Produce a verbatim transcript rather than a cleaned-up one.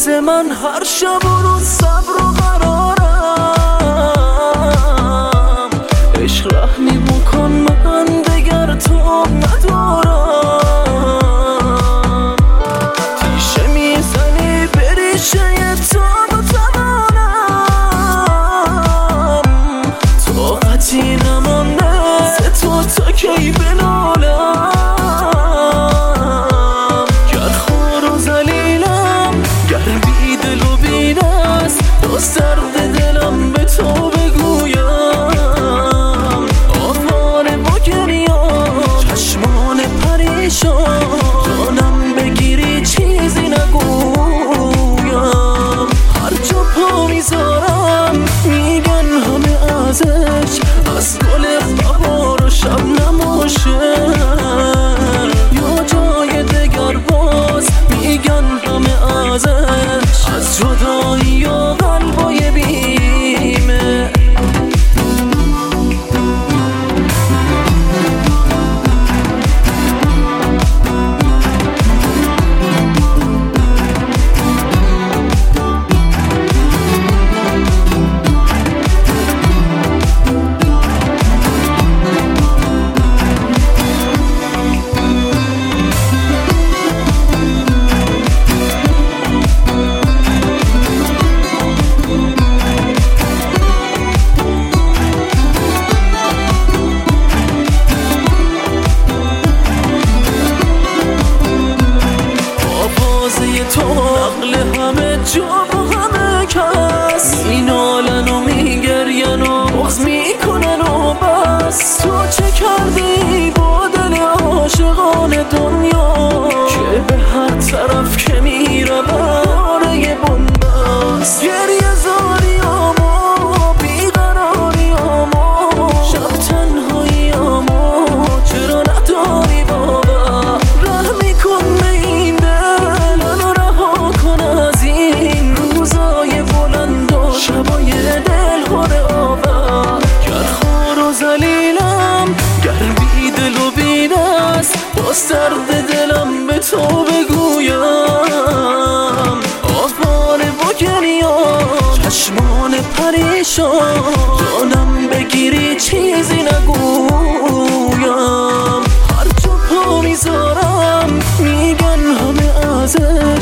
واسه من هر شب و روز صبر و قرارم. عشق رحمی بکن من دگر تو ندارم. تیشه میزنی بریشه تو با توانم. طاقتی نمانده ز تو تا کی بنالم. باز درد دلم به تو بگویم. آواره با گریان چشمان پریشان، جانم بگیری چیزی نگویم. هر جا پا میذارم میگن همه ازش، از گل بهار و شبنم و شعر. یا جای دگر باز میگن همه ازش، از جدایی و قلبای بیمه. تو نقل همه جا و همه کس، مینالن و میگرین و بغض میکنن و بس. تو چه کردی با دل عاشقان دنیا که به هر طرف که میره باره بنبست. گریه زاری آما بیقراری آما، شب تنهایی آما چرا نداری باور. رحمی کن به این شبای دل خوره آور. گر خار و زلیلم گر بی دل و بی دست، باز درد دلم به تو بگویم. آواره با گریان چشمان پریشان، جانم بگیری چیزی نگویم. هر جا پا میذارم میگن همه ازش،